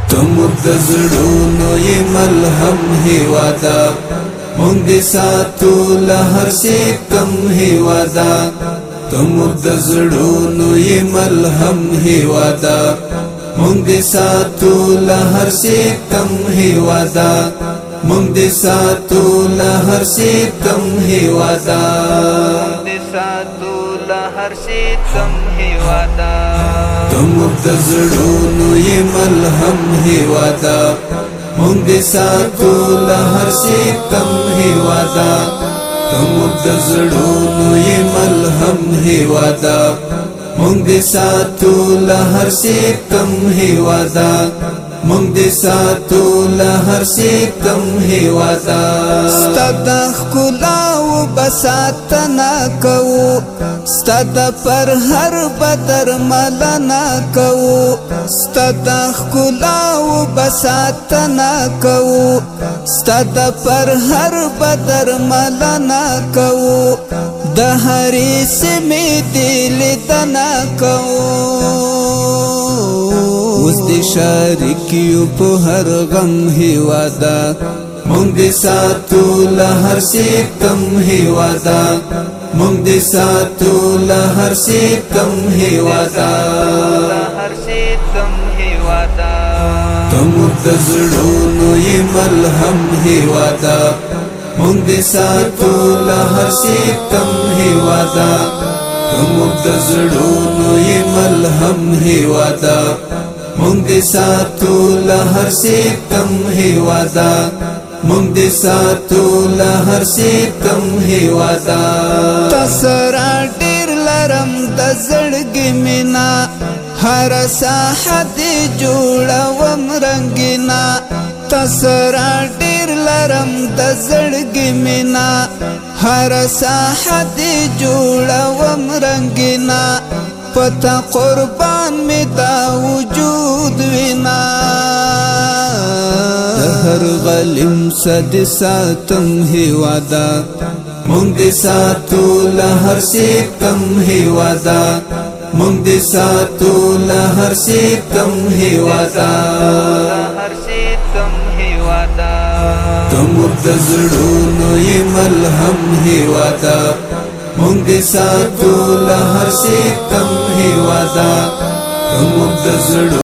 زموږ د زړونو یې ملهم هېواده موږ دې ساتو له هر ستم هېواده زموږ د زړونو یې ملهم هېواده موږ دې ساتو له هر ستم هېواده موږ دې ساتو له هر ستم هېواده زموږ د زړونو یې ملهم هېواده موږ دې ساتو له هر ستم هېواده زموږ د زړونو یې ملهم هېواده موږ دې ساتو له هر ستم هېواده موږ دې ساتو له هر ستم هېواده ستا د ښکلاو به ساتنه کوو ستا د پر هر بدر ملنه کوو ستا د ښکلاو به ساتنه کوو ستا د پر هر بدر ملنه کوو د هرې سیمې دې لیدنه کوو اوس دې شریک یو په هر غم هېواده موږ دې ساتو له هر ستم هېواده موږ دې ساتو له هر ستم هېواده زموږ د زړونو یې ملهم هېواده موږ دې ساتو له هر ستم هېواده زموږ د زړونو یې ملهم هېواده موږ دې ساتو له هر ستم هېواده موږ دې ساتو له هر ستم هېواده تا سره ډېر لرم د زړګي مینا هر ساحه دې جوړوم رنګینا تا سره ډېر لرم د زړګي مینا هر ساحه دې جوړوم رنګینا پتا قربان می دا وجود وینا هر غلیم صد ساتم هېواده موږ دې ساتو له هر ستم هېواده موږ دې ساتو له هر ستم هېواده زموږ د زړونو یې ملهم هېواده موږ دې ساتو له هر ستم هېواده زموږ د زړونو